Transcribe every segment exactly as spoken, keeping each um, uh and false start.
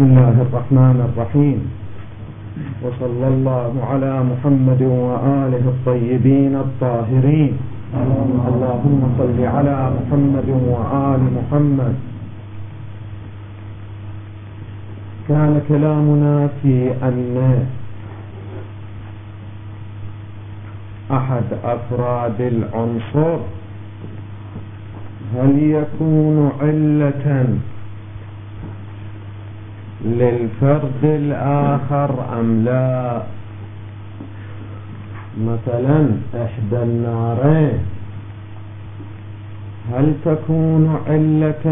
بسم الله الرحمن الرحيم، وصلى الله على محمد وآله الطيبين الطاهرين. اللهم صل على محمد وآل محمد. كان كلامنا في أن أحد أفراد العنصر هل يكون علة للفرد الآخر أم لا؟ مثلا إحدى النارين هل تكون علة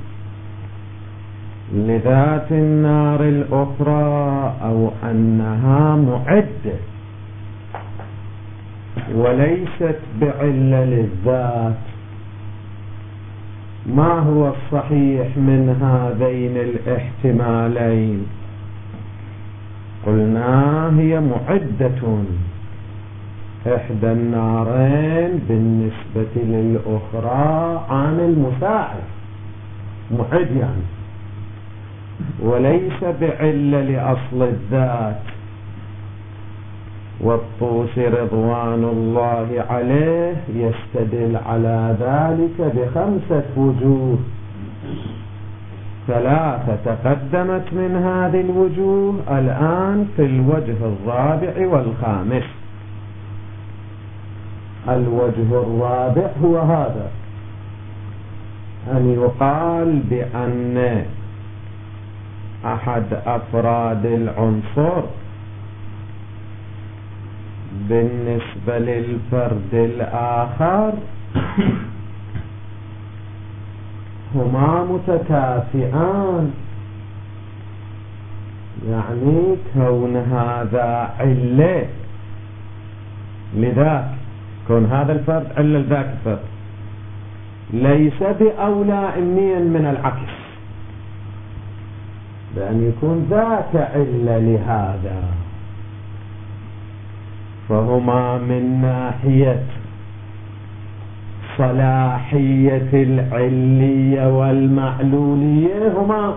لذات النار الأخرى أو أنها معدة وليست بعلة للذات؟ ما هو الصحيح من هذين الاحتمالين؟ قلنا هي معدة، إحدى النارين بالنسبة للأخرى عامل مساعد معد يعني، وليس بعلة لأصل الذات. والطوسي رضوان الله عليه يستدل على ذلك بخمسة وجوه، ثلاثة تقدمت من هذه الوجوه، الآن في الوجه الرابع والخامس. الوجه الرابع هو هذا، أن يقال بأن أحد أفراد العنصر بالنسبة للفرد الآخر هما متكافئان، يعني كون هذا علة لذاك، كون هذا الفرد علة لذاك الفرد، ليس بأولى إميا من العكس، بأن يكون ذاك علة لهذا. فهما من ناحية صلاحية العلية والمعلولية هما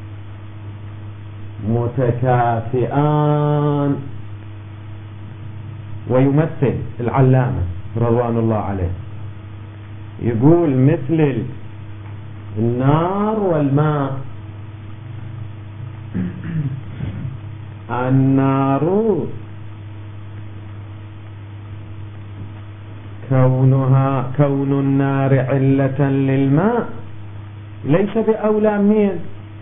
متكافئان. ويمثل العلامة رضوان الله عليه يقول مثل النار والماء، النار كونها كون النار علة للماء ليس بأولى من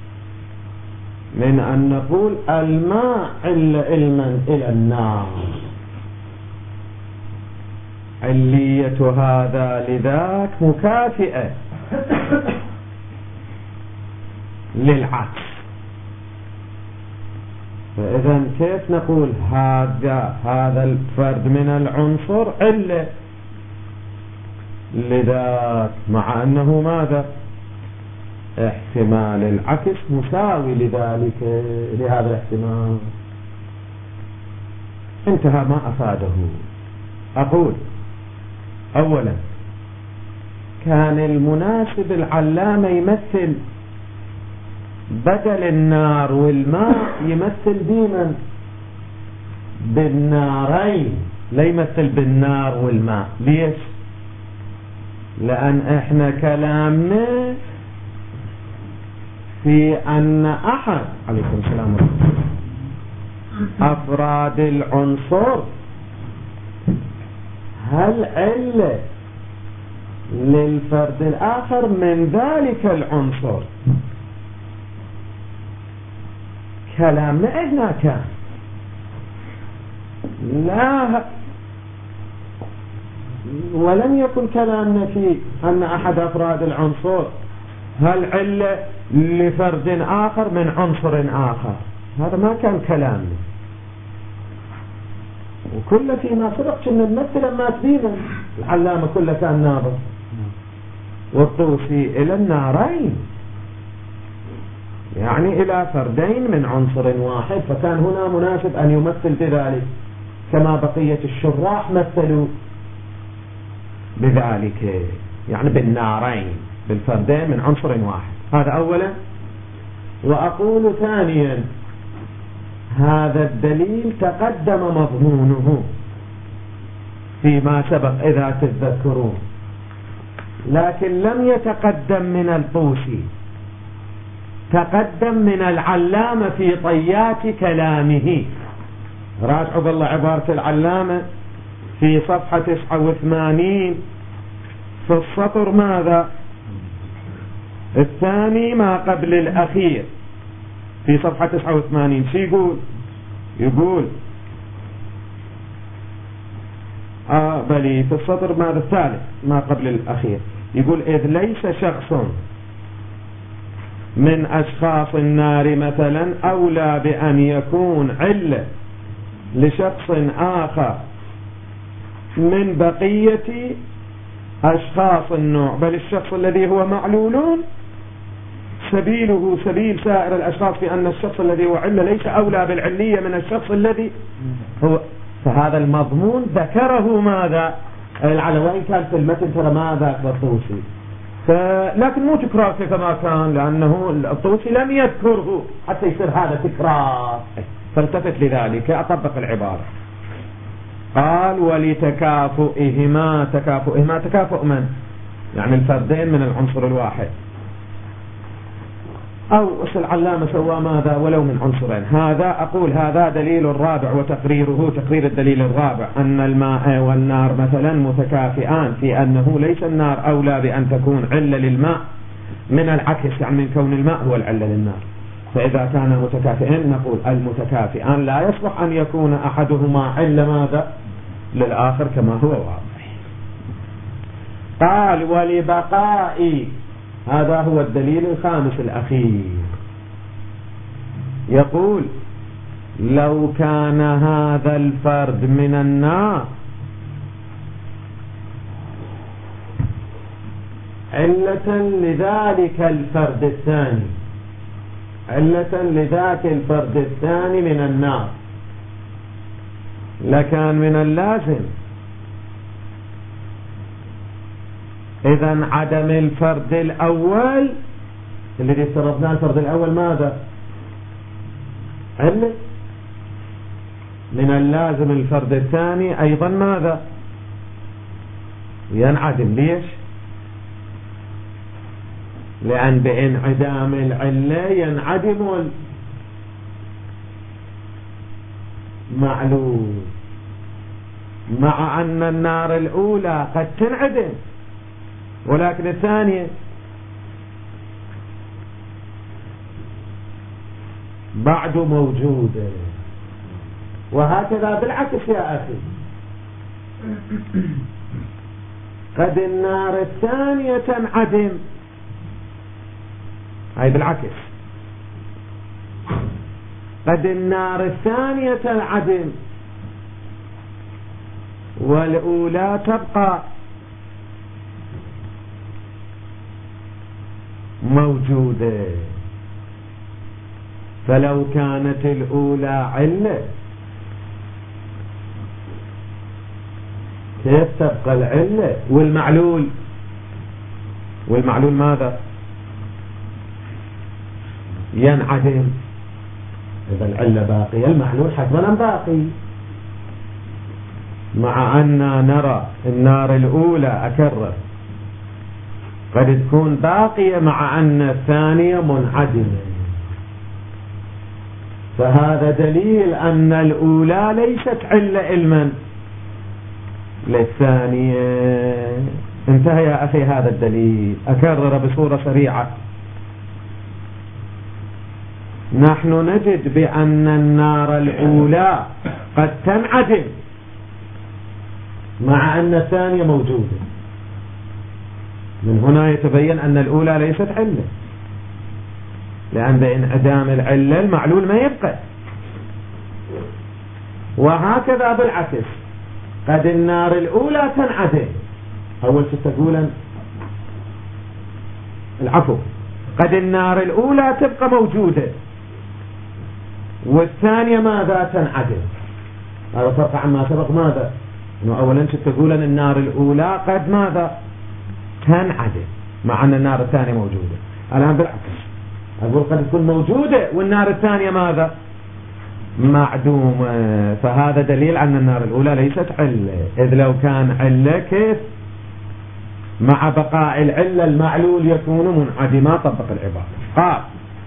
من أن نقول الماء علة علما إلى النار. علية هذا لذاك مكافئة للعكس. فإذا كيف نقول هذا هذا الفرد من العنصر علة لذاك، مع أنه ماذا؟ احتمال العكس مساوي لذلك لهذا الاحتمال. انتهى ما أفاده. أقول أولا كان المناسب العلامة يمثل بدل النار والماء يمثل بمن؟ بالنارين، لا يمثل بالنار والماء. ليش؟ لأن احنا كلامنا في أن أحد عليكم السلام ورحمة الله أفراد العنصر هل علة للفرد الآخر من ذلك العنصر. كلامنا إحنا كان لا، ولم يكن كلامنا في أن أحد أفراد العنصر هل علة لفرد آخر من عنصر آخر، هذا ما كان كلامنا. وكل فيما سبق كنا نمثل ما تبينا العلامة كله كان ناظر والطوسي إلى النارين، يعني إلى فردين من عنصر واحد، فكان هنا مناسب أن يمثل بذلك كما بقية الشراح مثلوا بذلك، يعني بالنارين بالفردين من عنصر واحد. هذا أولا. وأقول ثانيا هذا الدليل تقدم مضمونه فيما سبق إذا تتذكرون، لكن لم يتقدم من الطوسي، تقدم من العلامة في طيات كلامه. راجعوا بالله عبارة العلامة في صفحة تسعة وثمانين في السطر ماذا الثاني ما قبل الأخير، في صفحة تسعة وثمانين شو يقول؟ يقول آه بلي في السطر ماذا الثالث ما قبل الأخير، يقول إذ ليس شخص من أشخاص النار مثلا أولى بأن يكون علة لشخص آخر من بقية أشخاص النوع، بل الشخص الذي هو معلول سبيله سبيل سائر الأشخاص في أن الشخص الذي هو علة ليس أولى بالعلية من الشخص الذي هو. فهذا المضمون ذكره ماذا العلوي كان في المتن ترى ماذا الطوسي، لكن مو تكرار كما كان، لأنه الطوسي لم يذكره حتى يصير هذا تكرار، فالتفت لذلك أطبق العبارة. قال ولتكافؤهما، تكافؤهما تكافؤ من؟ يعني الفردين من العنصر الواحد، أو العلامة سوى ماذا ولو من عنصرين. هذا أقول هذا دليل الرابع وتقريره تقرير الدليل الرابع أن الماء والنار مثلا متكافئان في أنه ليس النار أولى بأن تكون علة للماء من العكس، يعني من كون الماء هو العلة للنار. فإذا كان متكافئين نقول المتكافئان لا يصلح أن يكون أحدهما علة ماذا للآخر كما هو واضح. قال ولبقاء، هذا هو الدليل الخامس الأخير، يقول لو كان هذا الفرد من النار علة لذلك الفرد الثاني، علة لذاك الفرد الثاني من النار، لكان من اللازم إذن عدم الفرد الأول الذي افترضناه الفرد الأول ماذا علة، من اللازم الفرد الثاني أيضا ماذا ينعدم. ليش؟ لأن بانعدام العلة ينعدم المعلول، مع أن النار الأولى قد تنعدم ولكن الثانية بعد موجودة، وهكذا بالعكس يا أخي، قد النار الثانية تنعدم، هاي بالعكس، قد النار الثانية تنعدم والأولى تبقى موجودة. فلو كانت الأولى علة كيف تبقى العلة والمعلول؟ والمعلول ماذا ينعدم؟ إذا العلة باقية المعلول حتما باقي، مع أن نرى النار الأولى أكرر قد تكون باقية مع أن الثانية منعدمة. فهذا دليل أن الأولى ليست علة علما للثانية. انتهى يا أخي هذا الدليل. أكرر بصورة سريعة، نحن نجد بأن النار الأولى قد تنعدم مع أن الثانية موجودة. من هنا يتبين أن الأولى ليست علة، لأن بانعدام العلة المعلول ما يبقى. وهكذا بالعكس، قد النار الأولى تنعدم، أول تقولا العفو، قد النار الأولى تبقى موجودة والثانية ماذا تنعدم. هذا فرق عما سبق ماذا، إنه أولا تقولا النار الأولى قد ماذا تنعدم مع أن النار الثانية موجودة. الآن بالعكس، أقول قد تكون موجودة والنار الثانية ماذا؟ معدومة. فهذا دليل أن النار الأولى ليست علة، إذ لو كان علة كيف مع بقاء العلة المعلول يكون منعدما؟ طبق العبارة. قال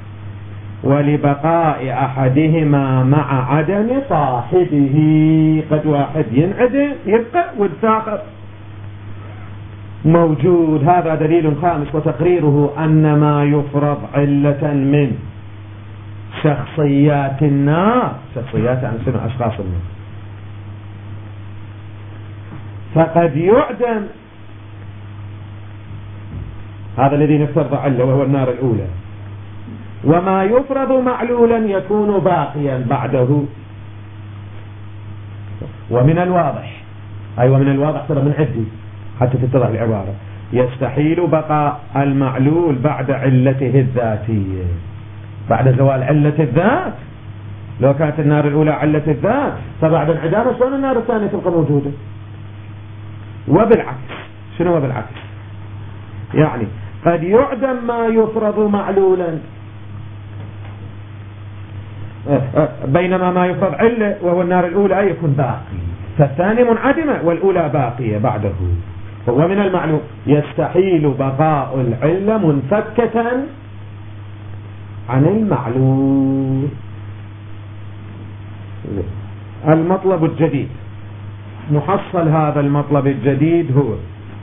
ولبقاء أحدهما مع عدم صاحبه، قد واحد ينعدم يبقى والآخر موجود. هذا دليل خامس وتقريره أن ما يفرض علة من شخصيات النار، شخصيات عن سنة أشخاص النار، فقد يعدم هذا الذي نفترض علة وهو النار الأولى، وما يفرض معلولا يكون باقيا بعده. ومن الواضح أي أيوة ومن الواضح ترى من عدي حتى تتضح العبارة، يستحيل بقاء المعلول بعد علته الذاتية، بعد زوال علة الذات. لو كانت النار الأولى علة الذات فبعد انعدام شلون النار الثانية تبقى موجودة؟ وبالعكس. شنو وبالعكس؟ يعني قد يعدم ما يفرض معلولا بينما ما يفرض علة وهو النار الأولى يكون باقي، فالثاني منعدمة والأولى باقية بعده. هو من المعلوم يستحيل بقاء العلة منفكة عن المعلول. المطلب الجديد، محصل هذا المطلب الجديد هو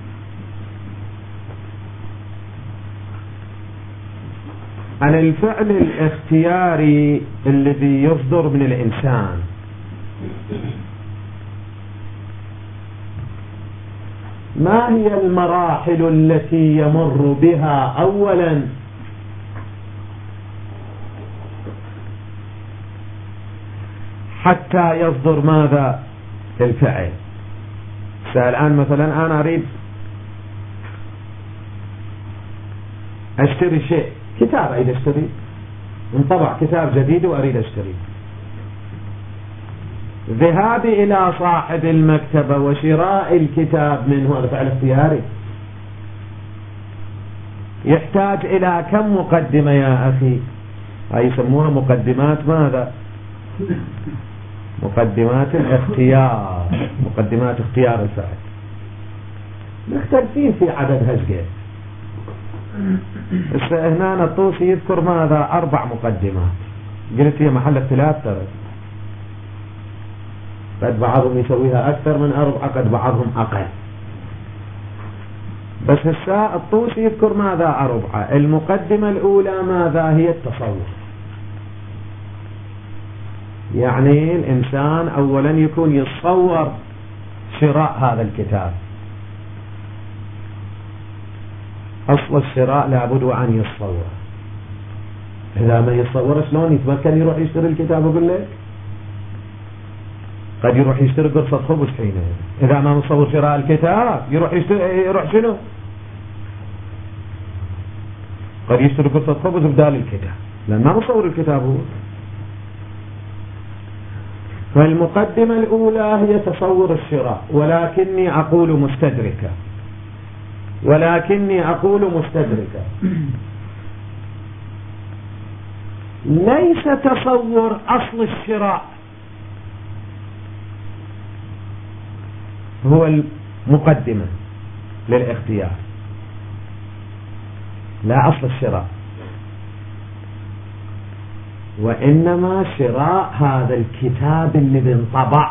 عن الفعل الاختياري الذي يصدر من الإنسان ما هي المراحل التي يمر بها أولا حتى يصدر ماذا؟ الفعل. الآن مثلا أنا أريد أشتري شيء، كتاب أريد أشتري، انطبع كتاب جديد وأريد أشتري. ذهابي إلى صاحب المكتبة وشراء الكتاب منه هذا فعل اختياري، يحتاج إلى كم مقدمة يا أخي؟ هاي يسموها مقدمات ماذا؟ مقدمات الاختيار، مقدمات اختيار الفعل. مختلفين في عدد هزقين. هنا الطوسي يذكر ماذا؟ أربع مقدمات. قلت هي محل اختلاف ترى، قد بعضهم يسويها أكثر من أربعة، قد بعضهم أقل، بس الساء الطوسي يذكر ماذا؟ أربعة. المقدمة الأولى ماذا هي؟ التصور. يعني الإنسان أولا يكون يتصور شراء هذا الكتاب. أصل الشراء لابد وأن يتصور. إذا ما يتصور شلون يتمكن يروح يشتري الكتاب؟ أقول لك قد يروح يشتري قرصة خبز حينه. إذا ما مصور شراء الكتاب يروح يشتري يروح شنو؟ قد يشتري قرصة خبز بدال الكتاب لأن ما مصور الكتاب هو. فالمقدمة الأولى هي تصور الشراء، ولكني أقول مستدركة، ولكني أقول مستدركة ليس تصور أصل الشراء هو المقدمة للاختيار، لا أصل الشراء، وإنما شراء هذا الكتاب اللي بينطبع،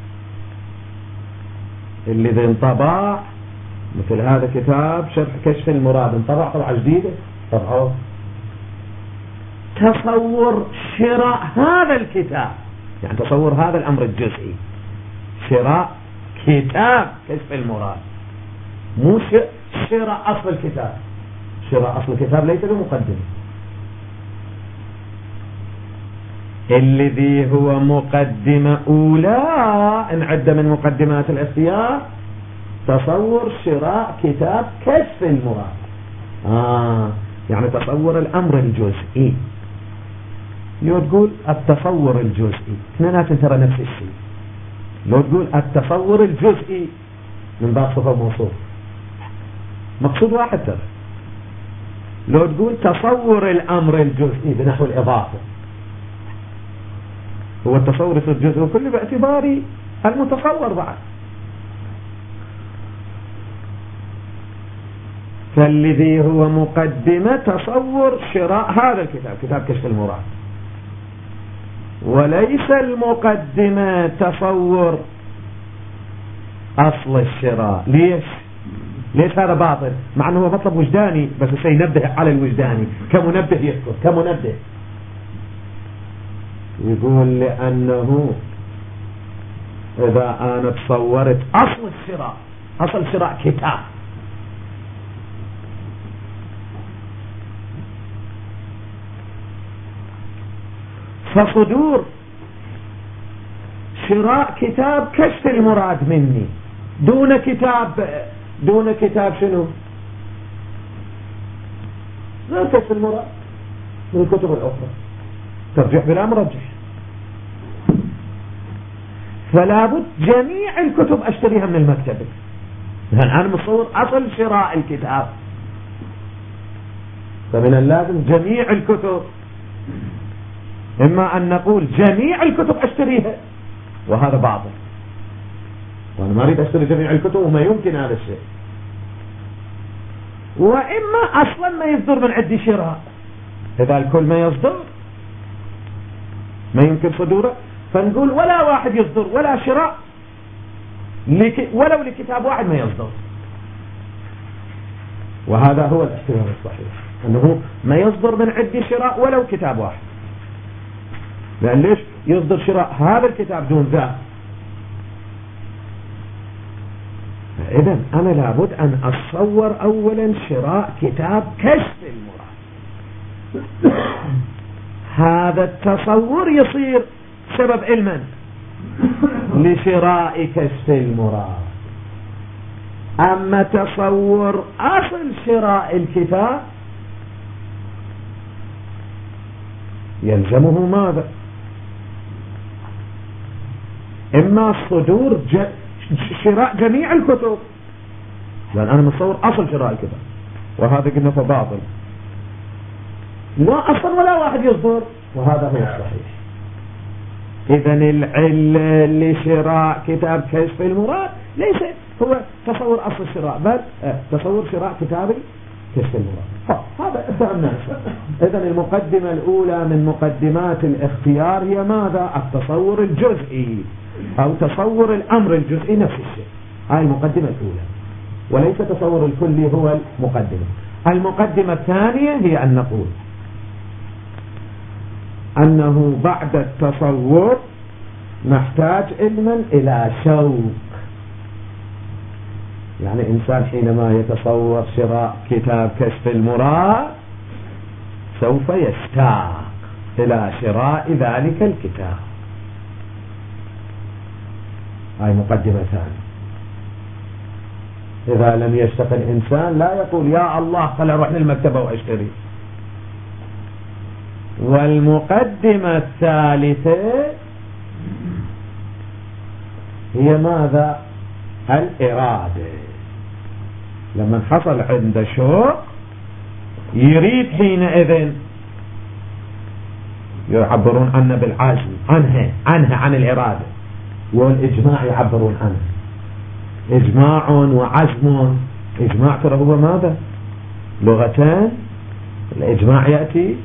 اللي بينطبع مثل هذا كتاب شرح كشف المراد انطبع طبعة جديدة طبعه. تصور شراء هذا الكتاب يعني تصور هذا الأمر الجزئي، شراء كتاب كشف المراد، مو شراء أصل الكتاب. شراء أصل الكتاب ليس له مقدمة. الذي هو مقدمة أولى انعد من مقدمات الاختيار تصور شراء كتاب كشف المراد. آه يعني تصور الأمر الجزئي. لو تقول التصور الجزئي اثنينات ترى نفس الشيء. لو تقول التصور الجزئي من باب صفة موصوف مقصود واحد ترى. لو تقول تصور الأمر الجزئي بنحو الإضافة، هو التصور يصير جزء كله باعتبار المتصور بعد. فالذي هو مقدمة تصور شراء هذا الكتاب، كتاب كشف المراد، وليس المقدمة تصور أصل الشراء. ليش؟ ليش هذا باطل؟ مع أنه هو مطلب وجداني، بس سينبه على الوجداني كمنبه، يذكر كمنبه. يقول لأنه إذا أنا تصورت أصل الشراء، أصل شراء كتاب، فصدور شراء كتاب كشف المراد مني دون كتاب، دون كتاب شنو؟ غير كشف المراد من الكتب الأخرى، ترجح بلا مرجح. فلا بد جميع الكتب أشتريها من المكتبة، لأن أنا مصور أصل شراء الكتاب، فمن اللازم جميع الكتب. إما أن نقول جميع الكتب أشتريها، وهذا باطل، وأنا ما أريد أشتري جميع الكتب وما يمكن هذا الشيء. وإما أصلا ما يصدر من عندي شراء، إذا الكل ما يصدر ما يمكن صدوره، فنقول ولا واحد يصدر ولا شراء لك ولو لكتاب واحد ما يصدر. وهذا هو الاحتمال الصحيح، أنه ما يصدر من عندي شراء ولو كتاب واحد. لأن ليش يصدر شراء هذا الكتاب دون ذا؟ إذن أنا لابد أن أتصور أولا شراء كتاب كشف المراد. هذا التصور يصير سبب علما لشراء كشف المراد. أما تصور أصل شراء الكتاب يلزمه ماذا؟ إما صدور ج... شراء جميع الكتب، لأن أنا متصور أصل شراء الكتاب، وهذا قلنا فباطل. لا أصل ولا واحد يصدر، وهذا هو الصحيح. إذن العلة لشراء كتاب كشف المراد ليس هو تصور أصل الشراء، بل تصور شراء كتاب كشف المراد. هذا فهمنا. إذن المقدمة الأولى من مقدمات الاختيار هي ماذا؟ التصور الجزئي أو تصور الأمر الجزئي، نفس الشيء. هاي المقدمة الأولى، وليس تصور الكلي هو المقدمة. المقدمة الثانية هي أن نقول أنه بعد التصور نحتاج علما إلى شوق. يعني إنسان حينما يتصور شراء كتاب كشف المراد سوف يشتاق إلى شراء ذلك الكتاب. هاي مقدمة ثانية. إذا لم يشتق الإنسان لا يقول يا الله خلينا نروح للمكتبة وأشتري. والمقدمة الثالثة هي ماذا؟ الإرادة. لما حصل عند شوق يريد حينئذ، يعبرون عنه بالعزم، عنها عنها عن الإرادة، والإجماع يعبرون عنه إجماع وعزم. إجماع ترى هو ماذا؟ لغتان. الإجماع يأتي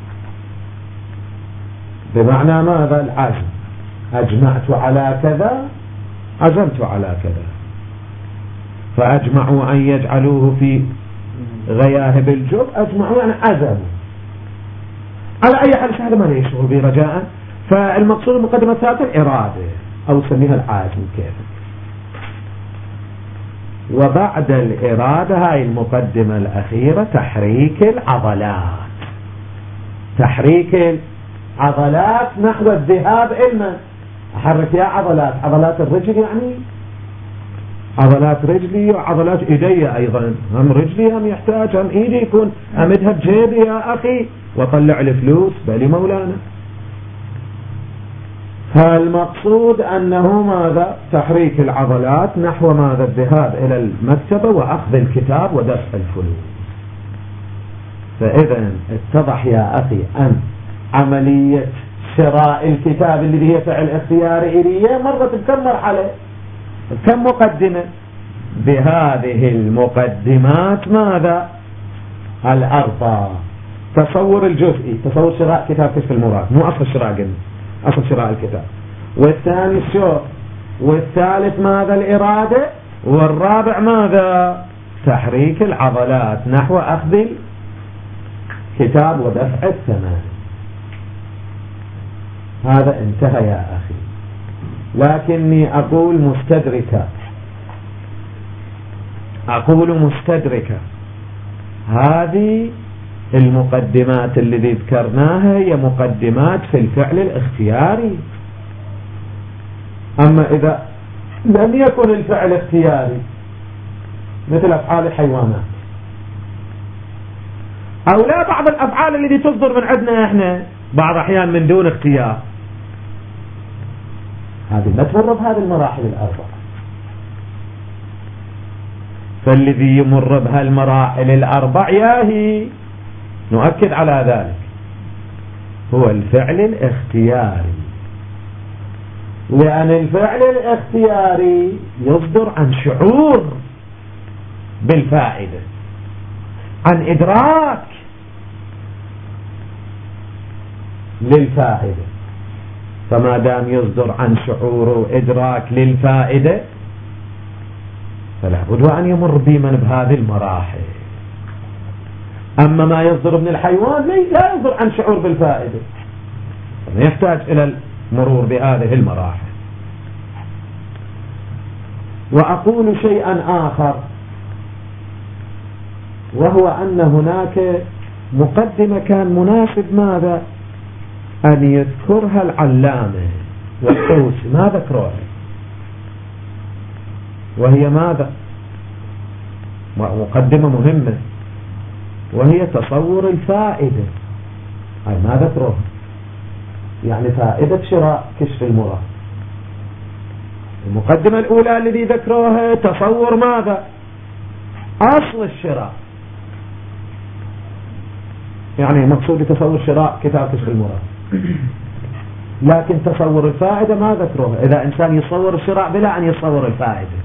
بمعنى ماذا؟ العزم. أجمعت على كذا، عزمت على كذا. فأجمعوا أن يجعلوه في غياهب الجب، أجمعوا يعني عزموا. على أي حال هذا ما يشغل به رجاء. فالمقصود المقدمة الثالثة الإرادة أو سميها العزم كيف. وبعد الإرادة هاي المقدمة الأخيرة تحريك العضلات. تحريك العضلات نحو الذهاب علما. أحرك يا عضلات، عضلات الرجل يعني عضلات رجلي وعضلات ايدي ايضا. هم رجلي هم يحتاج هم ايدي يكون امدها بجيبي يا اخي واطلع الفلوس بالي مولانا. فالمقصود انه ماذا؟ تحريك العضلات نحو ماذا؟ الذهاب الى المكتبة واخذ الكتاب ودفع الفلوس. فإذا اتضح يا أخي أن عملية شراء الكتاب اللي هي فعل اختياري إليه مرت بكم مرحلة، كم مقدمة؟ بهذه المقدمات ماذا؟ الأربعة. تصور الجزئي، تصور شراء كتاب كشف المراد، مو أصل الشراء قلنا، أصل شراء الكتاب. والثاني الشوق، والثالث ماذا؟ الإرادة. والرابع ماذا؟ تحريك العضلات نحو أخذ الكتاب ودفع الثمن. هذا انتهى يا أخي. لكني أقول مستدركة، أقول مستدركة هذه المقدمات اللي ذكرناها هي مقدمات في الفعل الاختياري. أما إذا لم يكن الفعل اختياري مثل أفعال الحيوانات أو لا بعض الأفعال اللي تصدر من عندنا إحنا بعض أحيان من دون اختيار، هذه لا تمر بهذه المراحل الأربعة. فالذي يمر بهالمراحل الأربع ياهي نؤكد على ذلك هو الفعل الاختياري، لأن الفعل الاختياري يصدر عن شعور بالفائدة، عن إدراك للفائدة. فما دام يصدر عن شعور وإدراك للفائدة فلا بد أن يمر بمن بهذه المراحل. أما ما يصدر من الحيوان لا يصدر عن شعور بالفائدة، يحتاج إلى المرور بهذه المراحل. وأقول شيئا آخر، وهو أن هناك مقدمة كان مناسب ماذا؟ أن يذكرها العلامة والطوسي، ما ذكروها، وهي ماذا؟ مقدمة مهمة، وهي تصور الفائدة. أي ما ذكروها، يعني فائدة شراء كشف المراد. المقدمة الأولى الذي ذكروها تصور ماذا؟ أصل الشراء، يعني مقصود تصور شراء كتاب كشف المراد. لكن تصور الفائدة ما ذكروها. إذا إنسان يصور الشراء بلا أن يصور الفائدة،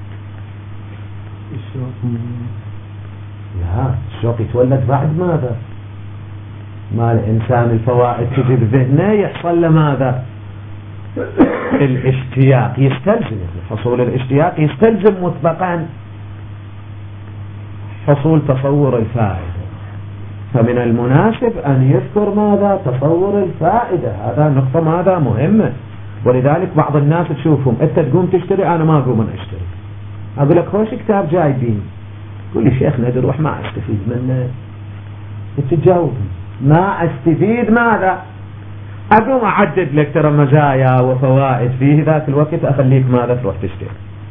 لا، الشوق يتولد بعد ماذا؟ ما الإنسان الفوائد تجي بذهنه يحصل له ماذا؟ الاشتياق، يستلزم حصول الاشتياق، يستلزم مسبقا حصول تصور الفائدة. فمن المناسب أن يذكر ماذا؟ تصور الفائدة. هذا نقطة ماذا؟ مهمة. ولذلك بعض الناس تشوفهم أنت تقوم تشتري، أنا ما أقوم أنا أشتري، أقول لك خوش كتاب جايبين، قول لي شيخنا نروح ما أستفيد منه، تجاوب ما أستفيد ماذا؟ أقوم أعدد لك ترى مزايا وفوائد فيه، ذاك الوقت أخليك ماذا؟ تروح تشتري.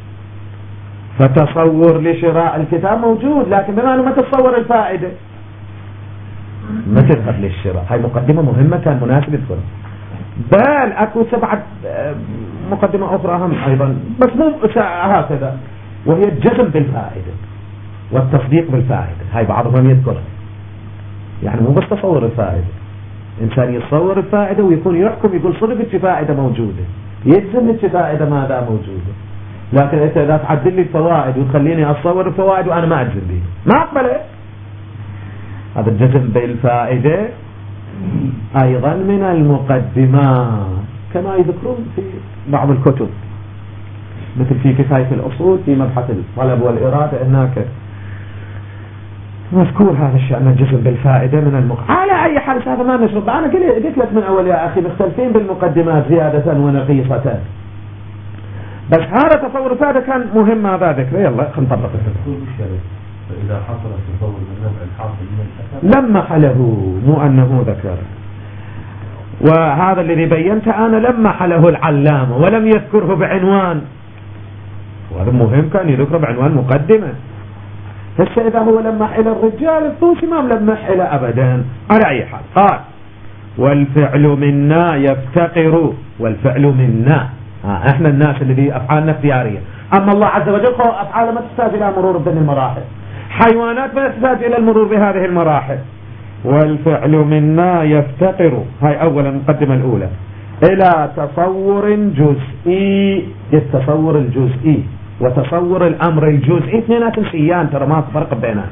فتصور لشراء الكتاب موجود، لكن بما أنه ما تتصور الفائدة ما تذهب للشراء. هاي مقدمة مهمة كان مناسب تكون. بل أكو سبعة مقدمة أخرى هم أيضا، بس مو هكذا، وهي الجزم بالفائدة والتصديق بالفائدة. هاي بعضهم يذكرها، يعني مو بس تصور الفائدة، إنسان يتصور الفائدة ويكون يحكم يقول صدق الفائدة موجودة، يجزم الفائدة ماذا موجودة. لكن أنت إذا تعدل لي الفوائد وتخليني أتصور الفوائد وأنا ما أجزم بها، ما أقبله. هذا الجزم بالفائدة أيضا من المقدمات، كما يذكرون في بعض الكتب، مثل في كفاية الأصول في مبحث الطلب والإرادة، هناك مذكور هذا الشأن، الجزم بالفائدة من المق... على أي حال هذا ما نشرب. أنا قلت لك من أول يا أخي مختلفين بالمقدمات زيادة ونقيصة، بس هذا تصور الفائدة كان مهم هذا ذكره. يلا خلينا نطبق الفائدة. فإذا حصل التصور من نوع الحاصل من الأثر لما حله، مو أنه ذكر. وهذا الذي بينته أنا لما حله العلامة ولم يذكره بعنوان، وهذا مهم كان يذكره بعنوان مقدمة. هسه إذا هو لمح إلى الرجال الطوسي ما ملمح إلى أبدا. على أي حال قال والفعل منا يفتقر، والفعل منا آه احنا الناس اللي أفعالنا اختيارية، أما الله عز وجل أفعاله ما تحتاج إلى مرور بين المراحل. حيوانات ما تحتاج إلى المرور بهذه المراحل، والفعل منا يفتقر، هاي أولا المقدمة الأولى، إلى تصور جزئي. التصور الجزئي وتصور الأمر الجزئي اثنينات سيان، ترى ما فرق بينات.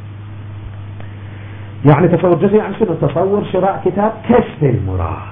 يعني تصور جزئي يعني شنو؟ تصور شراء كتاب كشف المراد.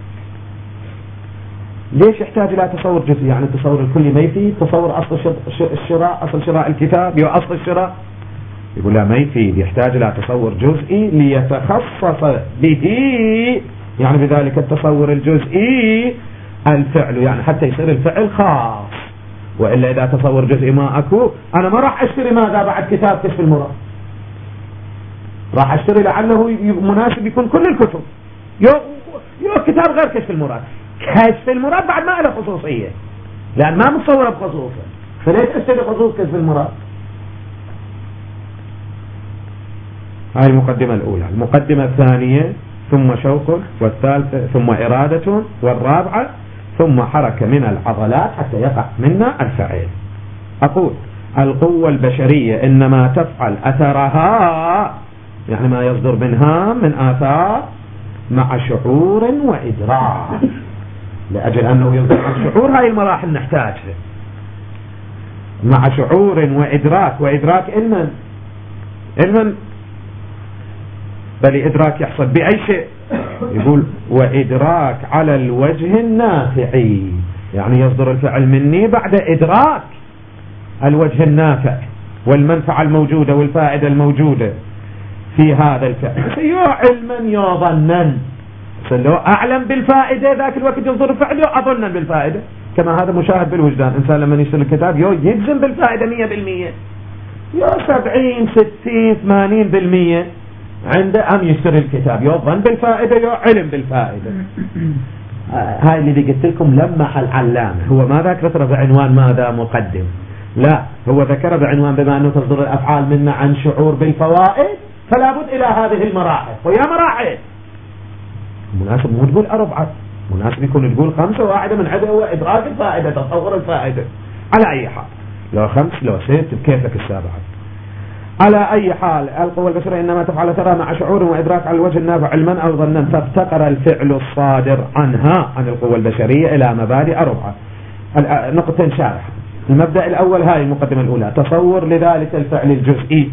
ليش يحتاج إلى تصور جزئي؟ يعني التصور الكلي ما يفيد. تصور أصل الشراء، أصل شراء الكتاب يو أصل الشراء، يقول لا ما يفيد، يحتاج إلى تصور جزئي ليتخصص به، يعني بذلك التصور الجزئي الفعل، يعني حتى يصير الفعل خاص. وإلا إذا تصور جزئي ما أكو، أنا ما راح أشتري ماذا بعد كتاب كشف المراد، راح أشتري لعله مناسب يكون كل الكتب، يو, يو كتاب غير كشف المراد. كشف المراد بعد ما له خصوصية، لأن ما متصورة بخصوصه، فليش أشتري خصوص كشف المراد؟ هاي المقدمة الأولى. المقدمة الثانية ثم شوق، والثالثة ثم إرادة، والرابعة ثم حركة من العضلات حتى يقع منا الفعل. أقول القوة البشرية إنما تفعل أثرها، يعني ما يصدر منها من آثار، مع شعور وإدراك. لأجل أنه يصدر عن شعور هاي المراحل نحتاجها، مع شعور وإدراك. وإدراك علما علما بل إدراك يحصل بأي شيء. يقول وإدراك على الوجه النافعي، يعني يصدر الفعل مني بعد إدراك الوجه النافع والمنفعة الموجودة والفائدة الموجودة في هذا الفعل. يو علما يو ظنا، لو أعلم بالفائدة ذاك الوقت يصدر الفعل، يو أظنا بالفائدة. كما هذا مشاهد بالوجدان، إنسان لما يشتري الكتاب يو يجزم بالفائدة مية بالمية، يو سبعين ستين ثمانين بالمية عنده أم يشتري الكتاب، يظن بالفائدة يو علم بالفائدة. آه هاي اللي قلت لكم لمح العلامة، هو ما ذكر بعنوان ماذا مقدم، لا هو ذكر بعنوان بما أنه تصدر الأفعال منا عن شعور بالفوائد، فلا بد إلى هذه المراحل. ويا مراحل مناسب مو تقول أربعة، مناسب يكون تقول خمسة، واحدة من عدة هو إدراك الفائدة، تصور الفائدة. على أي حال لو خمس لو ست بكيفك السابعة. على أي حال القوة البشرية إنما تفعل ترى مع شعور وإدراك على الوجه النافع علما أو ظنا، فافتقر الفعل الصادر عنها عن القوة البشرية إلى مبادئ أربعة. نقطتين شارح. المبدأ الأول هاي المقدمة الأولى، تصور لذلك الفعل الجزئي.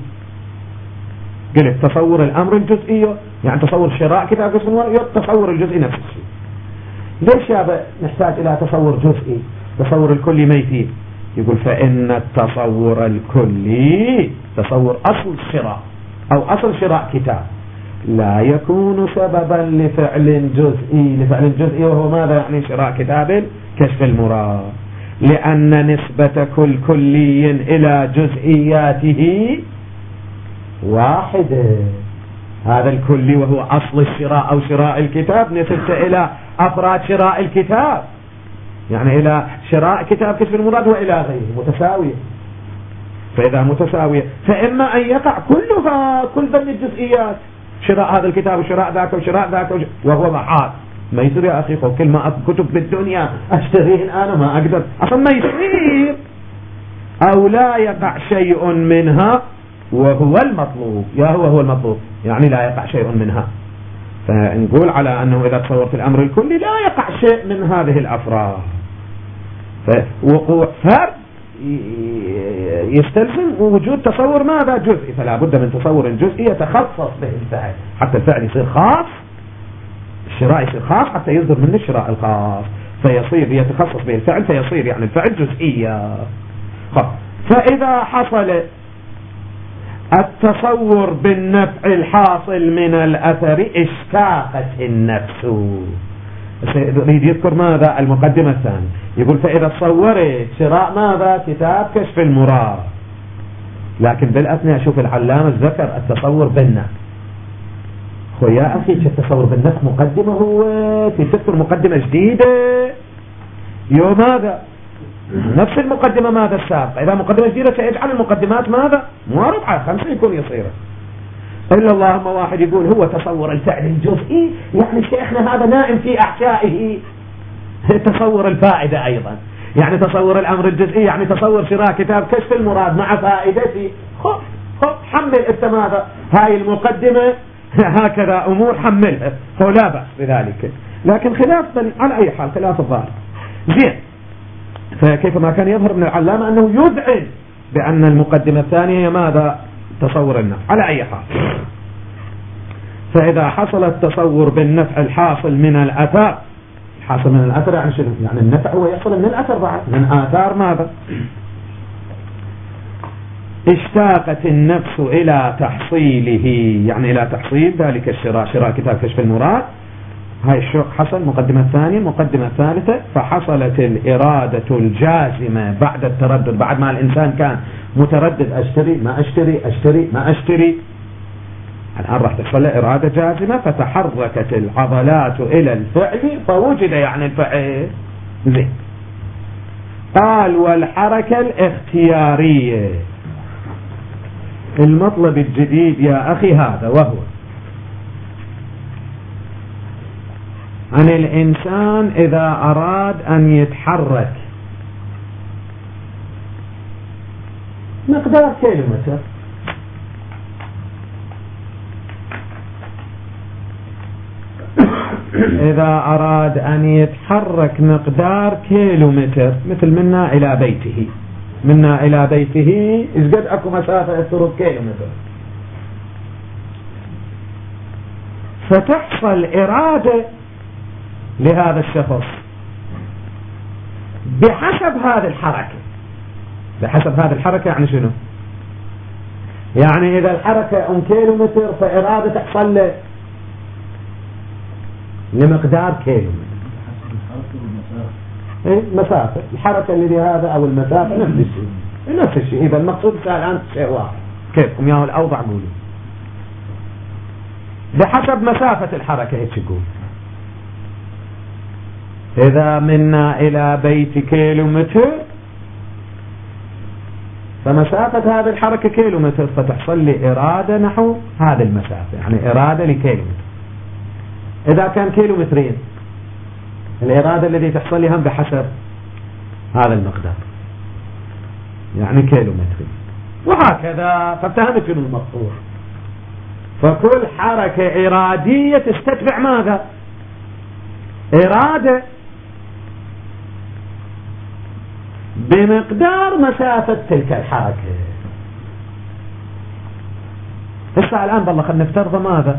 قلت تصور الأمر الجزئي، يعني تصور شراء كتاب كشف المراد، التصور الجزئي نفس الشيء. ليش يا نحتاج إلى تصور جزئي؟ تصور الكلي ما يفيد. يقول فإن التصور الكلي تصور أصل الشراء أو أصل شراء كتاب لا يكون سببا لفعل جزئي، لفعل جزئي وهو ماذا يعني شراء كتاب كشف المراد، لأن نسبة كل كلي إلى جزئياته واحدة. هذا الكلي وهو أصل الشراء أو شراء الكتاب نسبة إلى أفراد شراء الكتاب، يعني إلى شراء كتاب كشف المراد وإلى غيره متساوية. فإذا متساوية فإما أن يقع كلها كل ذنب الجزئيات، شراء هذا الكتاب وشراء ذاك وشراء ذاك وهو معاد. ما يصير يا أخي كل ما كتب بالدنيا أشتريهن أنا ما أقدر أصلا، ما يصير. أو لا يقع شيء منها وهو المطلوب، يا هو هو المطلوب يعني لا يقع شيء منها. فنقول على أنه إذا تصورت الأمر الكلي لا يقع شيء من هذه الأفراد. فوقوع فرد يستلزم وجود تصور ماذا جزئي، فلا بد من تصور جزئي يتخصص به الفعل حتى الفعل يصير خاص، الشراء يصير خاص حتى يصدر من الشراء الخاص، فيصير يتخصص به الفعل فيصير يعني الفعل جزئية. فإذا حصل التصور بالنفع الحاصل من الأثر اشتاقت النفس. يريد يذكر ماذا المقدمة الثانية، يقول فإذا تصورت شراء ماذا كتاب كشف المراد، لكن بالأثناء شوف العلامة ذكر التصور بالنفع. خويا أخي التصور بالنفع مقدمة، هو في تذكر مقدمة جديدة يوم ماذا نفس المقدمة ماذا السابقة. إذا مقدمة جديدة سيجعل المقدمات ماذا مو أربعة خمسة يكون يصير. إلا اللهم واحد يقول هو تصور الفعل الجزئي، يعني شيخنا هذا نائم في أحشائه. تصور الفائدة أيضا يعني تصور الأمر الجزئي، يعني تصور شراء كتاب كشف المراد مع فائدتي. خب خب حمل انت ماذا هاي المقدمة هكذا أمور حملها فلا بأس بذلك، لكن خلاف على أي حال خلاف الظاهر. زين، فكيف ما كان يظهر من العلامة أنه يذعن بأن المقدمة الثانية ماذا؟ تصور النفع على أي حال. فإذا حصل التصور بالنفع الحاصل من الأثر، حاصل من الأثر يعني شنو؟ يعني النفع هو يحصل من الأثر بعد، من آثار ماذا؟ اشتاقت النفس إلى تحصيله، يعني إلى تحصيل ذلك الشراء، شراء كتاب كشف المراد. هاي الشوق حصل. مقدمة الثانية، مقدمة الثالثة، فحصلت الإرادة الجازمة بعد التردد، بعد ما الإنسان كان متردد أشتري ما أشتري أشتري ما أشتري، الآن راح تحصل إرادة جازمة، فتحركت العضلات إلى الفعل فوجد يعني الفعل. زين، قال والحركة الاختيارية. المطلب الجديد يا أخي هذا، وهو عن الإنسان إذا أراد أن يتحرك مقدار كيلومتر، إذا أراد أن يتحرك مقدار كيلومتر، مثل منا إلى بيته، منا إلى بيته إذ قد أكو مسافة الطرق كيلومتر، فتحصل إرادة لهذا الشخص بحسب هذه الحركة. بحسب هذه الحركة يعني شنو؟ يعني إذا الحركة أم كيلومتر فإرادة تحصل له لمقدار كيلومتر. إيه مسافة الحركة اللي هذا أو المسافة نفس الشيء، نفس الشيء. إذا المقصود الآن شيء واحد، كيفكم ياهو الأوضع قولوا بحسب مسافة الحركة. هيك يقول إذا منا إلى بيت كيلومتر فمسافة هذه الحركة كيلومتر، فتحصل لي إرادة نحو هذه المسافة، يعني إرادة لكيلومتر. إذا كان كيلومترين الإرادة الذي تحصل لي هم بحسب هذا المقدار، يعني كيلومترين، وهكذا. فافتهمت شنو المقصود؟ فكل حركة إرادية تستتبع ماذا؟ إرادة بمقدار مسافة تلك الحركة. هسه الآن بالله خلنا نفترض ماذا؟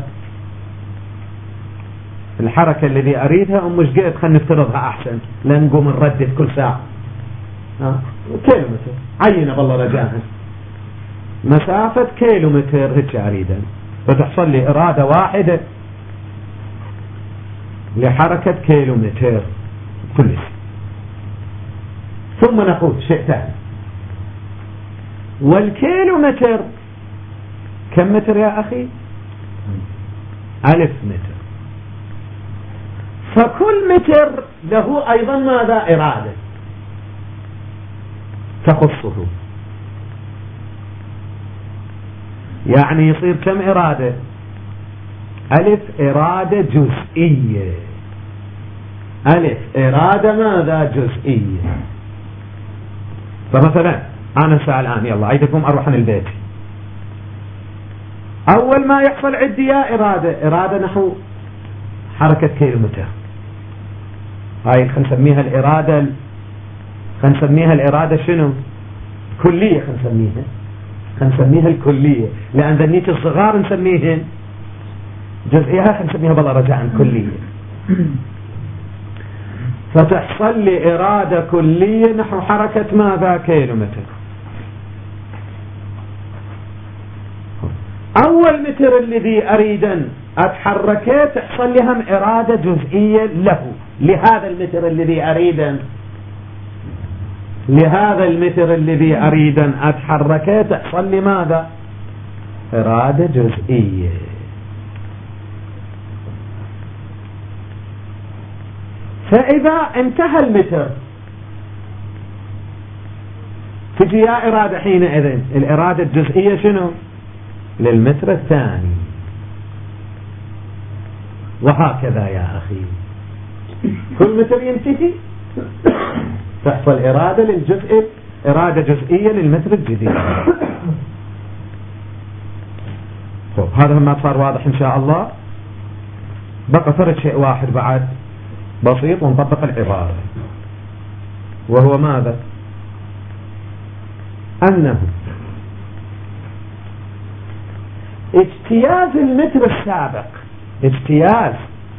الحركة الذي أريدها أم مش قد، خلنا نفترضها أحسن لأن نقوم نردد كل ساعة. ها كيلومتر عينة بالله رجاء، مسافة كيلومتر هيك أريدها، فتحصل لي إرادة واحدة لحركة كيلومتر كل شيء. ثم نقول شيء ثاني، والكيلومتر كم متر يا أخي؟ ألف متر. فكل متر له أيضا ماذا؟ إرادة تخصه، يعني يصير كم إرادة؟ ألف إرادة جزئية، ألف إرادة ماذا؟ جزئية. فمثلا أنا سأل الآن يلا عيدكم أروح عن البيت، أول ما يحصل عندي يا إرادة، إرادة نحو حركة كيلومتر، هاي خنسميها الإرادة، خنسميها الإرادة شنو؟ كلية، خنسميها خنسميها الكلية، لأن ذنيت الصغار نسميهن جزئيها، خنسميها بالله رجاء كلية. فتحصل لي إرادة كلية نحو حركة ماذا؟ كيلومتر. أول متر الذي أريد أن أتحركه تحصل لي هم إرادة جزئية له، لهذا المتر الذي أريد أن لهذا المتر الذي أريد أن أتحركه تحصل لي ماذا؟ إرادة جزئية. فإذا انتهى المتر تجي يا إرادة حينئذ الإرادة الجزئية شنو؟ للمتر الثاني، وهكذا يا أخي كل متر ينتهي تحصل إرادة للجزء، إرادة جزئية للمتر الجديد. طب هذا ما صار واضح إن شاء الله. بقى فرد شيء واحد بعد بسيط ونطبق العبارة، وهو ماذا؟ أنه اجتياز المتر السابق، اجتياز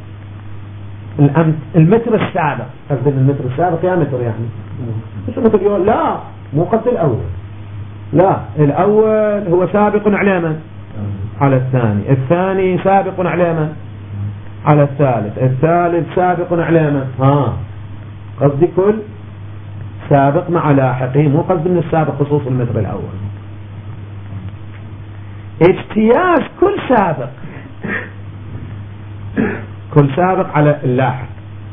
المتر السابق، قصد المتر السابق يا متر يعني مش متر يقول لا مو قصد الأول، لا الأول هو سابق على من؟ على الثاني، الثاني سابق على من؟ على الثالث، الثالث سابق على من؟ ها قصدي كل سابق مع لاحقه، مو قصد من السابق خصوص المتر الأول. اجتياز كل سابق، كل سابق على اللاحق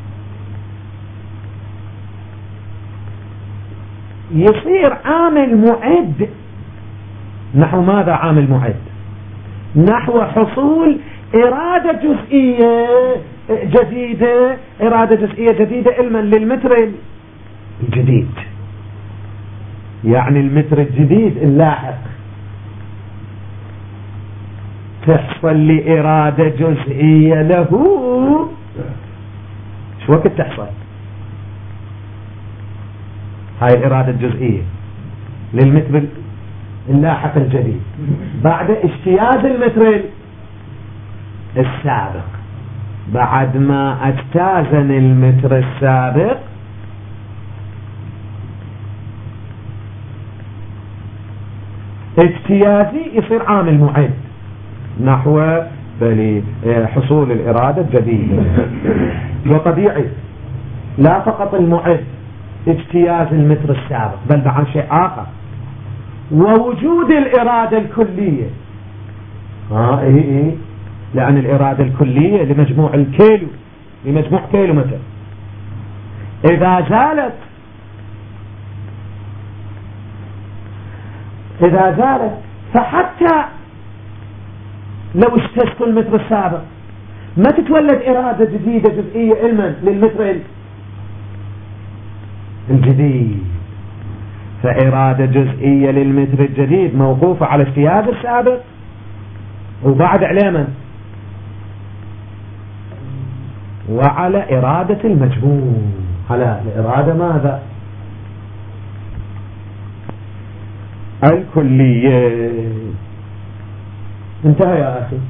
يصير عامل معد. نحو ماذا عامل معد؟ نحو حصول إرادة جزئية جديدة، إرادة جزئية جديدة علما للمتر الجديد، يعني المتر الجديد اللاحق تحصل لي إرادة جزئية له. شو وقت تحصل هاي الإرادة الجزئية للمتر اللاحق الجديد؟ بعد اجتياز المتر السابق، بعد ما اجتازن المتر السابق اجتيازي يصير عامل معد نحو حصول الإرادة الجديدة. وطبيعي لا فقط المعد اجتياز المتر السابق، بل بعد شيء آخر، ووجود الإرادة الكلية. آه إيه إيه لأن الإرادة الكلية لمجموع الكيلو، لمجموع كيلو متر، إذا زالت إذا زالت فحتى لو اجتزت المتر السابق ما تتولد إرادة جديدة جزئية علما للمتر الجديد. فإرادة جزئية للمتر الجديد موقوفة على اجتياز السابق وبعد علما وعلى إرادة المجموع، على الإرادة ماذا؟ الكلية. انتهى يا أخي.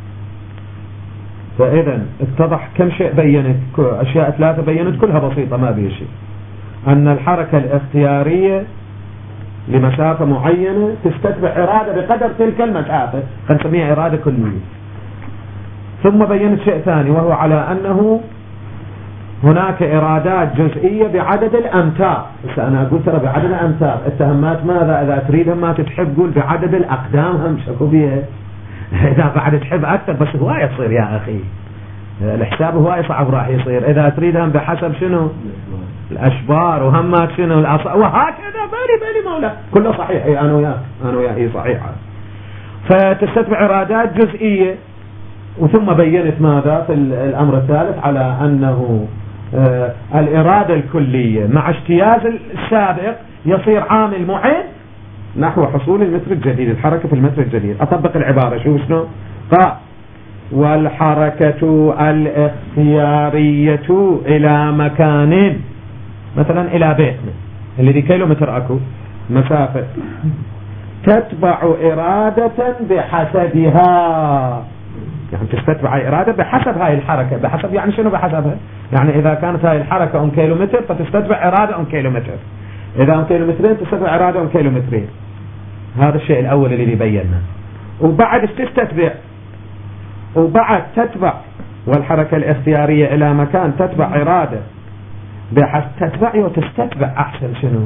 فإذا اتضح كم شيء بينت، أشياء ثلاثة بينت كلها بسيطة ما بيه شيء. أن الحركة الاختيارية لمسافة معينة تستتبع إرادة بقدر تلك المسافة، نسميها إرادة كلية. ثم بينت شيء ثاني، وهو على أنه هناك إرادات جزئية بعدد الأمتار. بس أنا أقول ترى بعدد الأمتار، التهمات ماذا؟ إذا تريد ما تتحب قول بعدد الأقدام، هم شكو بيها. إذا بعد تحب أكثر بس هواية تصير يا أخي، الحساب هواية صعب راح يصير. إذا تريد هم بحسب شنو الأشبار وهمات شنو الأص... وهكذا بالي بالي مولا كله صحيح. إيه أنا وياك أنا وياك إيه صحيحة. فتستتبع إرادات جزئية. وثم بينت ماذا في الأمر الثالث؟ على أنه آه الإرادة الكلية مع اجتياز السابق يصير عامل معد نحو حصول المتر الجديد، الحركة في المتر الجديد. أطبق العبارة شو شنو؟ قال والحركة الاختيارية إلى مكان، مثلا إلى بيت اللي دي كيلو متر أكو مسافة، تتبع إرادة بحسبها، يعني تستتبع إرادة بحسب هاي الحركة. بحسب يعني شنو بحسبها؟ يعني إذا كانت هاي الحركة أم كيلو متر فتستتبع إرادة أم كيلو متر، إذا أم كيلو مترين تستتبع إرادة أم كيلو مترين. هذا الشيء الأول اللي بينا. وبعد تستتبع وبعد تتبع والحركة الاختيارية إلى مكان تتبع إرادة بحسب تتبع وتستتبع أحسن شنو؟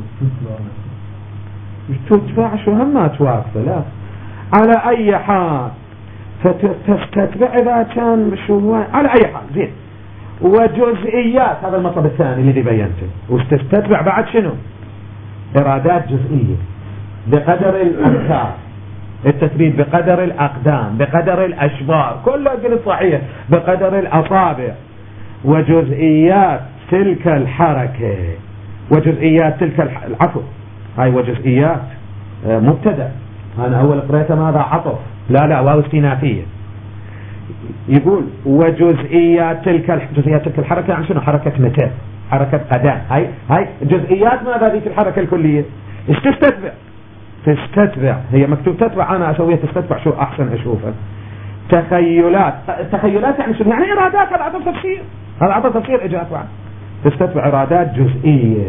تتبع شو هم ما توافق لا على أي حال، فتستتبع إذا كان شو على أي حال زين. وجزئيات هذا المطلب الثاني اللي بينته. وتستتبع بعد شنو؟ إرادات جزئية بقدر الأمتار، التثبيت بقدر الأقدام، بقدر الأشبار، كله قلت صحيح، بقدر الأصابع. وجزئيات تلك الحركة وجزئيات تلك العفو هاي وجزئيات مبتدأ أنا أول قريته ماذا عطف، لا لا واو استئنافية. يقول وجزئيات تلك جزئيات تلك الحركة، يعني شنو؟ حركة متر، حركة أداء. هاي هاي جزئيات ماذا ذيك الحركة الكلية؟ ايش تستتبع؟ تستتبع، هي مكتوب تتبع، أنا أسويها تستتبع شو أحسن أشوفها. تخيلات، تخيلات يعني شنو؟ يعني إرادات. هذا عطف تفسير، هذا عطف تفسير إجا أتبع. تستتبع إرادات جزئية،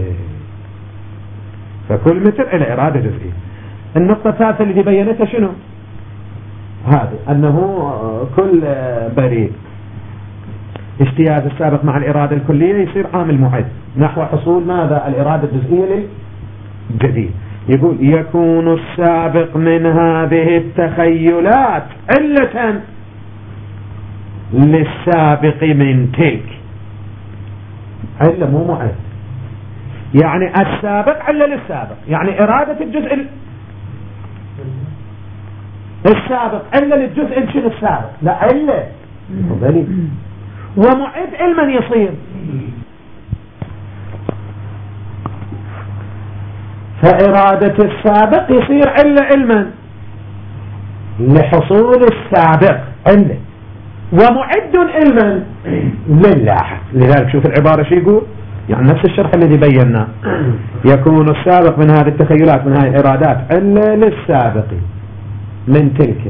فكل متر إلى إرادة جزئية. النقطة الثالثة اللي بينتها شنو؟ هذا أنه كل بريد اجتياز السابق مع الإرادة الكلية يصير عامل معد نحو حصول ماذا؟ الإرادة الجزئية للجديد. يقول يكون السابق من هذه التخيلات علة للسابق من تلك. علة مو معد، يعني السابق علة للسابق، يعني إرادة الجزء السابق علة للجزء شنو السابق؟ لا علة ومعد علما يصير. فإرادة السابق يصير علة علما لحصول السابق علة، ومعد علما للاحق. لذلك شوف العبارة شو يقول، يعني نفس الشرح الذي بيناه. يكون السابق من هذه التخيلات من هذه الإرادات علة للسابق من تلك،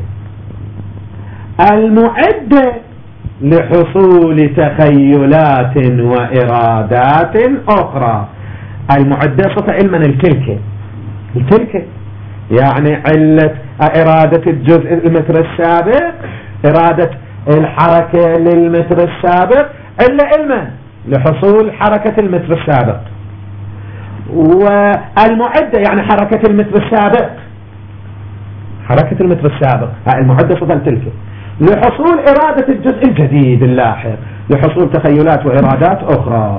المعد لحصول تخيلات وإرادات أخرى. المعدة صفة علما التلك، التلك يعني علة إرادة الجزء المتر السابق، إرادة الحركة للمتر السابق علة علما لحصول حركة المتر السابق. والمعدة يعني حركة المتر السابق، حركة المتر السابق المعدة صفة تلك لحصول إرادة الجزء الجديد اللاحق، لحصول تخيلات وإرادات أخرى.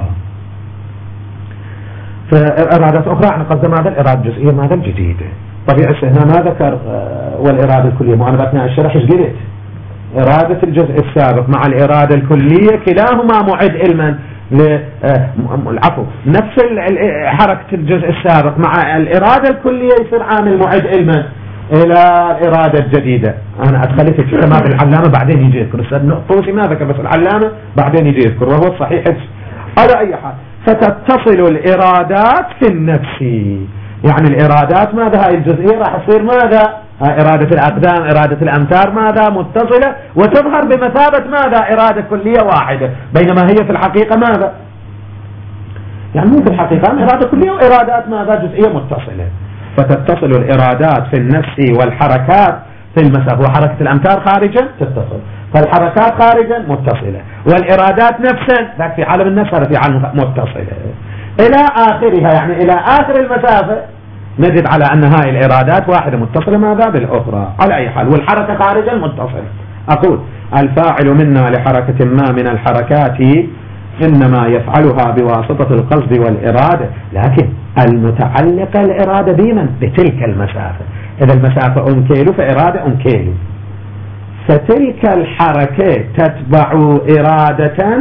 فإرادات أخرى يعني قصد ماذا؟ الإرادة الجزئية ماذا؟ الجديدة. طبيعي هنا ما ذكر والإرادة الكلية، مو أنا بأثناء الشرح إيش قلت؟ إرادة الجزء السابق مع الإرادة الكلية كلاهما معد علما العفو، نفس حركة الجزء السابق مع الإرادة الكلية يصير عامل معد علما إلى الإرادة الجديدة. أنا أدخلت في كلمات العلامة بعدين يجي يذكر، الطوسي ما ذكر بس العلامة بعدين يجي يذكر، وهو الصحيح. على أي حال فتتصل الإرادات في النفس، يعني الإرادات ماذا؟ هاي الجزئية راح تصير ماذا؟ إرادة الأقدام، إرادة الأمتار ماذا؟ متصلة، وتظهر بمثابة ماذا؟ إرادة كلية واحدة، بينما هي في الحقيقة ماذا؟ يعني مو في الحقيقة إرادة كلية وإرادات ماذا؟ جزئية متصلة. فتتصل الإرادات في النفس والحركات في المسافة، وحركة الأمتار خارجا تتصل، فالحركات خارجا متصلة، والإرادات نفسا ذاك في عالم النفس هذا في عالم متصلة إلى آخرها، يعني إلى آخر المسافة نجد على أن هاي الإرادات واحدة متصلة ماذا بالأخرى. على أي حال والحركة خارجا متصلة. أقول الفاعل منا لحركة ما من الحركات إنما يفعلها بواسطة القصد والإرادة، لكن المتعلقة الإرادة بمن؟ بتلك المسافة. إذا المسافة أم كيلو فإرادة أم كيلو، فتلك الحركة تتبع إرادة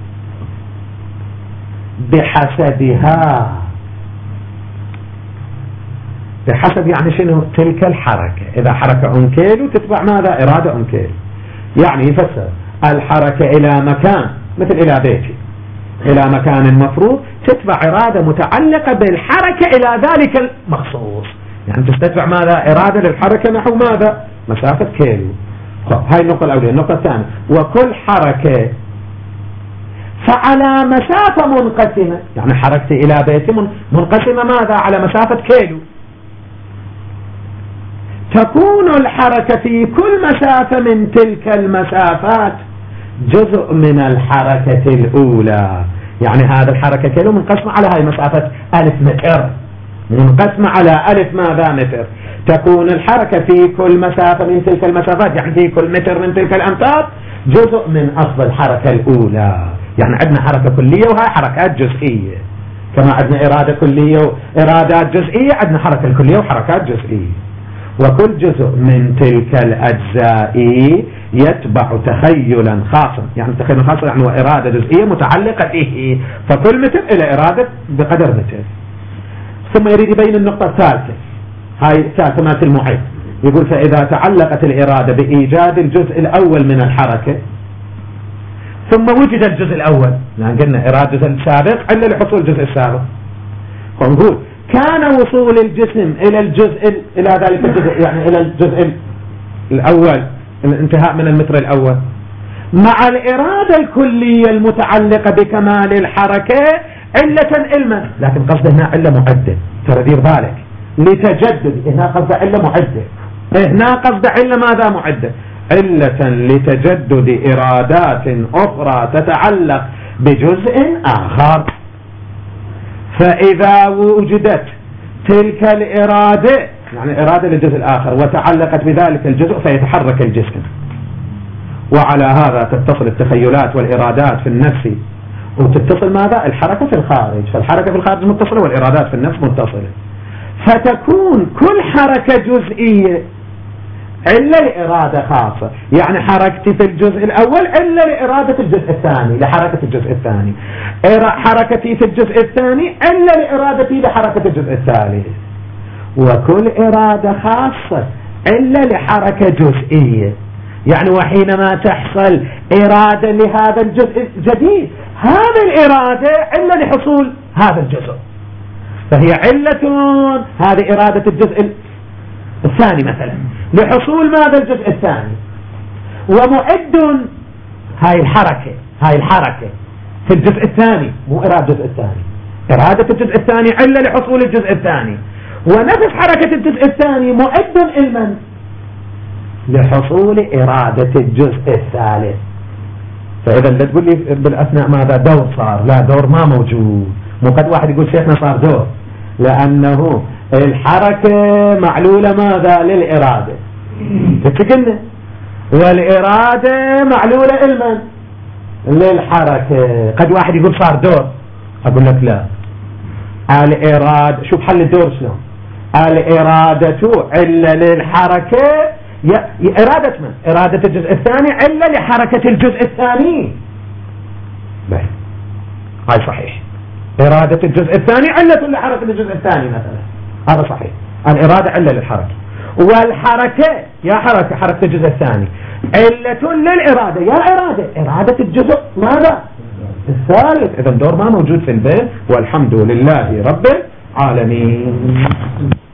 بحسبها. بحسب يعني شنو؟ تلك الحركة. إذا حركة أم كيلو تتبع ماذا؟ إرادة أم كيلو. يعني يفسر الحركة إلى مكان مثل إلى بيتي، إلى مكان مفروض تتبع إرادة متعلقة بالحركة إلى ذلك المخصوص، يعني تستتبع ماذا؟ إرادة للحركة نحو ماذا؟ مسافة كيلو. هاي النقطة الأولى. النقطة الثانية وكل حركة فعلى مسافة منقسمة، يعني حركتي إلى بيتي منقسمة ماذا؟ على مسافة كيلو، تكون الحركة في كل مسافة من تلك المسافات جزء من الحركة الأولى. يعني هذا الحركة كيلو منقسمة على هاي مسافة ألف متر، منقسمة على ألف ماذا؟ متر. تكون الحركة في كل مسافة من تلك المسافات، يعني في كل متر من تلك الأمتار جزء من أصل الحركة الأولى. يعني عندنا حركة كلية وهي حركات جزئية، كما عندنا إرادة كلية وإرادات جزئية، عندنا حركة الكلية وحركات جزئية. وكل جزء من تلك الأجزاء يتبع تخيلا خاصا، يعني تخيلا خاصا يعني وإرادة جزئية متعلقة به، فكل متر إلى إرادة بقدر متر. ثم يريد يبين النقطة الثالثة، هاي ثالثة المعد. يقول فإذا تعلقت الإرادة بإيجاد الجزء الأول من الحركة ثم وجد الجزء الأول، يعني قلنا إرادة الجزء السابق إلا لحصول الجزء السابق، ونقول كان وصول الجسم إلى الجزء إلى ذلك الجزء يعني إلى الجزء الأول الانتهاء من المتر الأول مع الإرادة الكلية المتعلقة بكمال الحركة علة علما، لكن قصده هنا علة معدة، ترى دير بالك لتجدد، هنا قصده علة معدة، هنا قصده علة ماذا معدة؟ علة لتجدد إرادات أخرى تتعلق بجزء آخر. فإذا وجدت تلك الإرادة يعني إرادة للجزء الآخر وتعلقت بذلك الجزء فيتحرك الجسم، وعلى هذا تتصل التخيلات والإرادات في النفس وتتصل ماذا؟ الحركة في الخارج، فالحركة في الخارج متصلة والإرادات في النفس متصلة، فتكون كل حركة جزئية إلا لإرادة خاصة، يعني حركتي في الجزء الأول إلا لإرادة الجزء الثاني لحركة الجزء الثاني، حركتي في الجزء الثاني إلا لإرادتي لحركة الجزء الثالث، وكل إرادة خاصة إلا لحركة جزئية، يعني وحينما تحصل إرادة لهذا الجزء الجديد هذه الإرادة إلا لحصول هذا الجزء، فهي علة هذه إرادة الجزء الثاني مثلا لحصول ماذا الجزء الثاني، ومعد هاي الحركة هاي الحركة في الجزء الثاني مو إرادة الجزء الثاني، إرادة الجزء الثاني علة لحصول الجزء الثاني، ونفس حركة الجزء الثاني معد علما لحصول إرادة الجزء الثالث. فإذا لا تقول لي بالأثناء ماذا دور صار، لا دور ما موجود، مو قد واحد يقول شيخنا صار دور، لأنه الحركة معلولة ماذا للإرادة تتكلم، والإرادة معلولة علما للحركة. قد واحد يقول صار دور، أقول لك لا، الإرادة شوف حل الدور شلون، الإرادة علة للحركة، إرادة من؟ إرادة الجزء الثاني علة لحركة الجزء الثاني، باي هاي صحيح، إرادة الجزء الثاني علة لحركة الجزء الثاني مثلا، هذا صحيح، الإرادة علة للحركة، والحركة يا حركة حركة الجزء الثاني علة للإرادة يا إرادة إرادة الجزء ماذا؟ الثالث. إذا الدور ما موجود في البيت، والحمد لله رب العالمين.